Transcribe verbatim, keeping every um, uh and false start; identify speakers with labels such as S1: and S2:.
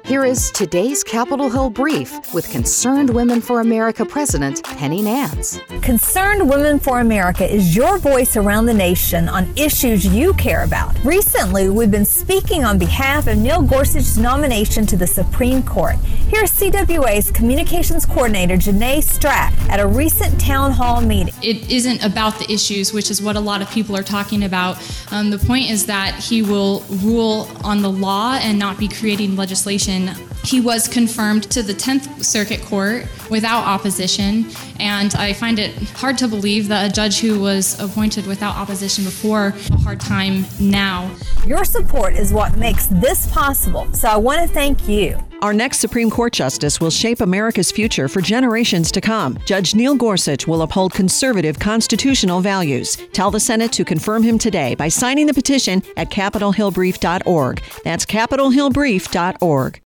S1: Here is today's Capitol Hill Brief with Concerned Women for America President Penny Nance.
S2: Concerned Women for America is your voice around the nation on issues you care about. Recently, we've been speaking on behalf of Neil Gorsuch's nomination to the Supreme Court. Here's C W A's Communications Coordinator Janae Strack at a recent town hall meeting.
S3: It isn't about the issues, which is what a lot of people are talking about. Um, the point is that he will rule on the law and not be creating legislation. He was confirmed to the tenth Circuit Court without opposition, and I find it hard to believe that a judge who was appointed without opposition before has a hard time now.
S2: Your support is what makes this possible, so I want to thank you.
S4: Our next Supreme Court justice will shape America's future for generations to come. Judge Neil Gorsuch will uphold conservative constitutional values. Tell the Senate to confirm him today by signing the petition at capitol hill brief dot org. That's capitol hill brief dot org.